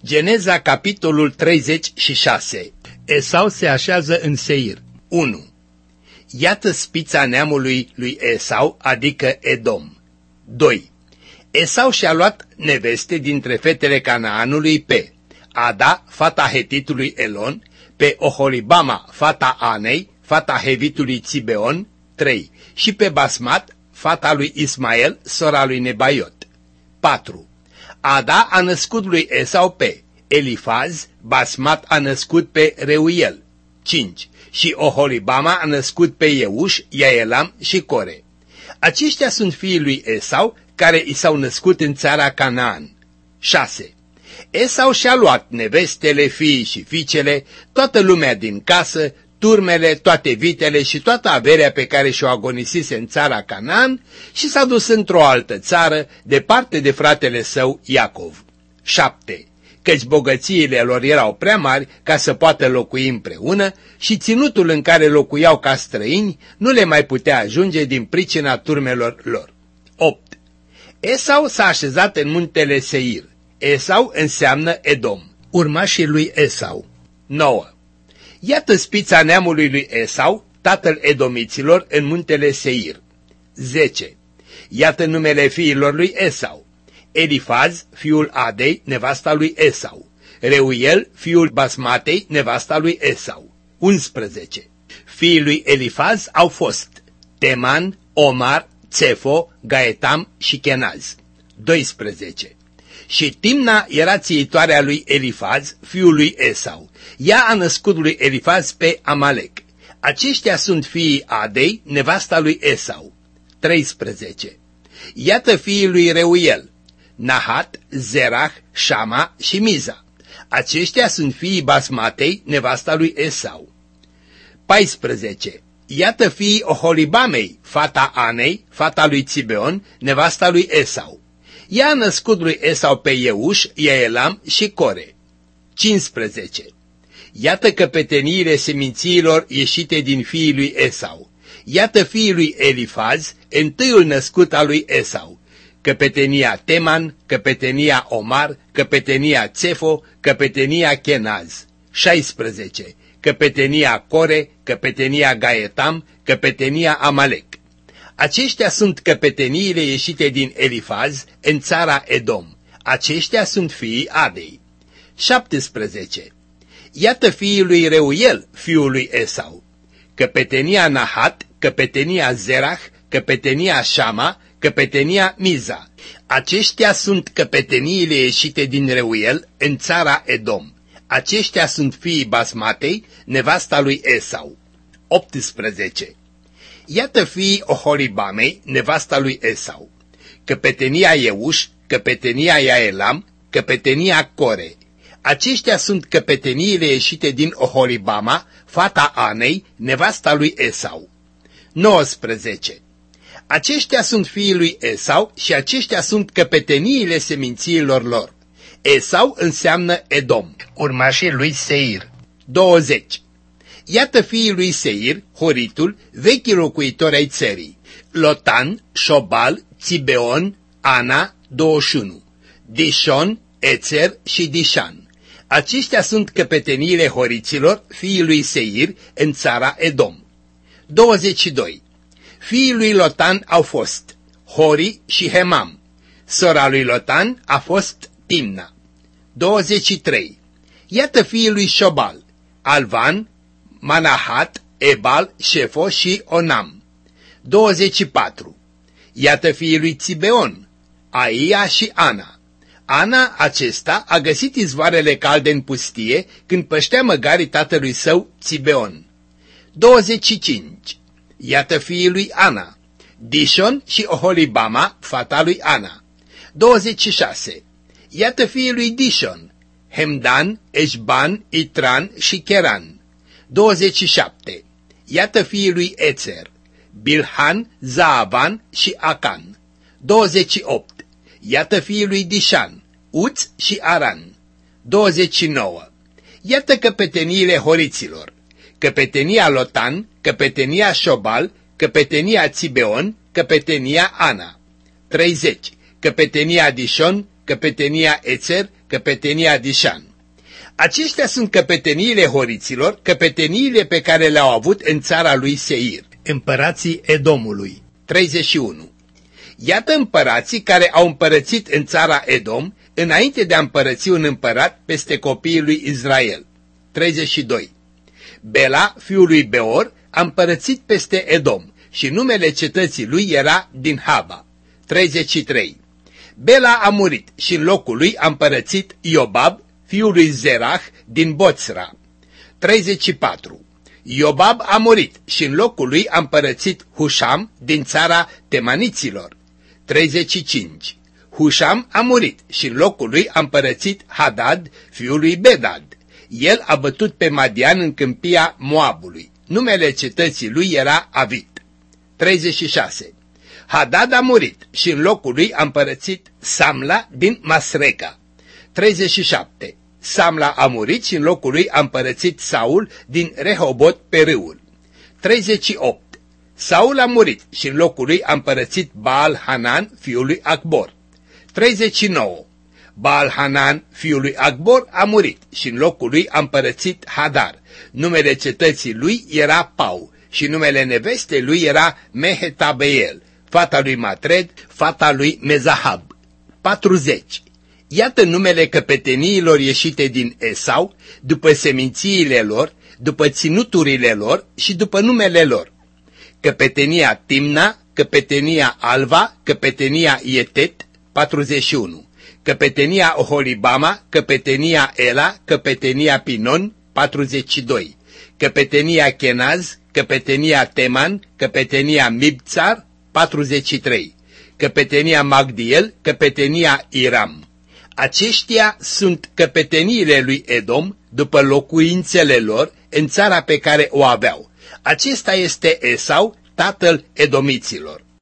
Geneza, capitolul 36. Esau se așează în Seir. 1. Iată spița neamului lui Esau, adică Edom. 2. Esau și-a luat neveste dintre fetele Canaanului pe Ada, fata hetitului Elon, pe Oholibama, fata Anei, fata hevitului Țibeon, 3. Și pe Basmat, fata lui Ismael, sora lui Nebaiot. 4. Ada a născut lui Esau pe Elifaz, Basmat a născut pe Reuel. 5. Și Oholibama a născut pe Euș, Iaelam și Core. Aceștia sunt fiii lui Esau, care i s-au născut în țara Canaan. 6. Esau și-a luat nevestele, fiii și fiicele, toată lumea din casă, turmele, toate vitele și toată averea pe care și-o agonisise în țara Canaan și s-a dus într-o altă țară, departe de fratele său Iacov. 7. Căci bogățiile lor erau prea mari ca să poată locui împreună și ținutul în care locuiau ca străini nu le mai putea ajunge din pricina turmelor lor. 8. Esau s-a așezat în muntele Seir. Esau înseamnă Edom, urmașii lui Esau. 9. Iată spița neamului lui Esau, tatăl edomiților, în muntele Seir. 10. Iată numele fiilor lui Esau: Elifaz, fiul Adei, nevasta lui Esau; Reuel, fiul Basmatei, nevasta lui Esau. 11. Fiii lui Elifaz au fost Teman, Omar, Tsefo, Gaetam și Kenaz. 12. Și Timna era țiitoarea lui Elifaz, fiul lui Esau. Ea a născut lui Elifaz pe Amalek. Aceștia sunt fiii Adei, nevasta lui Esau. 13. Iată fiii lui Reuel: Nahat, Zerah, Shama și Miza. Aceștia sunt fiii Basmatei, nevasta lui Esau. 14. Iată fiii Oholibamei, fata Anei, fata lui Țibeon, nevasta lui Esau. Ea a născut lui Esau pe Euș, Iaelam și Core. 15. Iată căpeteniile semințiilor ieșite din fiii lui Esau. Iată fiii lui Elifaz, întâiul născut al lui Esau: căpetenia Teman, căpetenia Omar, căpetenia Tsefo, căpetenia Kenaz. 16. Căpetenia Core, căpetenia Gaetam, căpetenia Amalek. Aceștia sunt căpeteniile ieșite din Elifaz în țara Edom. Aceștia sunt fiii Adei. 17. Iată fiii lui Reuel, fiul lui Esau: căpetenia Nahat, căpetenia Zerah, căpetenia Shama, căpetenia Miza. Aceștia sunt căpeteniile ieșite din Reuel în țara Edom. Aceștia sunt fiii Basmatei, nevasta lui Esau. 18. Iată fiii Oholibamei, nevasta lui Esau: căpetenia Euș, căpetenia Iaelam, căpetenia Core. Aceștia sunt căpeteniile ieșite din Oholibama, fata Anei, nevasta lui Esau. 19. Aceștia sunt fiii lui Esau și aceștia sunt căpeteniile semințiilor lor. Esau înseamnă Edom, urmașii lui Seir. 20. Iată fiii lui Seir, Horitul, vechii locuitori ai țării: Lotan, Șobal, Țibeon, Ana. 21. Dishon, Ețer și Dishan. Aceștia sunt căpeteniile horiților, fiii lui Seir, în țara Edom. 22. Fiii lui Lotan au fost Hori și Hemam. Sora lui Lotan a fost Timna. 23. Iată fiii lui Șobal: Alvan, Manahat, Ebal, Șefo și Onam. 24. Iată fiii lui Țibeon: Aia și Ana. Ana acesta a găsit izvoarele calde în pustie când păștea măgarii tatălui său Țibeon. 25. Iată fiii lui Ana: Dishon și Oholibama, fata lui Ana. 26. Iată fiii lui Dishon: Hemdan, Eșban, Itran și Cheran. 27. Iată fiii lui Ețer: Bilhan, Zaavan și Acan. 28. Iată fiii lui Dishan: Uț și Aran. 29. Iată căpeteniile horiților: căpetenia Lotan, căpetenia Șobal, căpetenia Țibeon, căpetenia Ana. 30. Căpetenia Dishon, căpetenia Ețer, căpetenia Dișan. Aceștia sunt căpeteniile horiților, căpeteniile pe care le-au avut în țara lui Seir, împărații Edomului. 31. Iată împărații care au împărățit în țara Edom, înainte de a împărăți un împărat peste copiii lui Israel. 32. Bela, fiul lui Beor, a împărățit peste Edom și numele cetății lui era Dinhaba. 33. Bela a murit și în locul lui a împărățit Iobab, fiul lui Zerah, din Boțra. 34. Iobab a murit și în locul lui a împărățit Hușam din țara Temaniților. 35. Hușam a murit și în locul lui a împărățit Hadad, fiul lui Bedad. El a bătut pe Madian în câmpia Moabului. Numele cetății lui era Avit. 36. Hadad a murit și în locul lui a împărățit Samla din Masreca. 37. Samla a murit și în locul lui a împărățit Saul din Rehobot pe râul. 38. Saul a murit și în locul lui a împărățit Baal-Hanan, fiul lui Acbor. 39. Baal-Hanan, fiul lui Acbor, a murit și în locul lui a împărățit Hadar. Numele cetății lui era Pau și numele nevestei lui era Mehetabeel, fata lui Matred, fata lui Mezahab. 40. Iată numele căpeteniilor ieșite din Esau, după semințiile lor, după ținuturile lor și după numele lor. Căpetenia Timna, căpetenia Alva, căpetenia Ietet, 41. Căpetenia Oholibama, căpetenia Ela, căpetenia Pinon, 42. Căpetenia Kenaz, căpetenia Teman, căpetenia Mibțar, 43. Căpetenia Magdiel, căpetenia Iram. Aceștia sunt căpeteniile lui Edom după locuințele lor în țara pe care o aveau. Acesta este Esau, tatăl edomiților.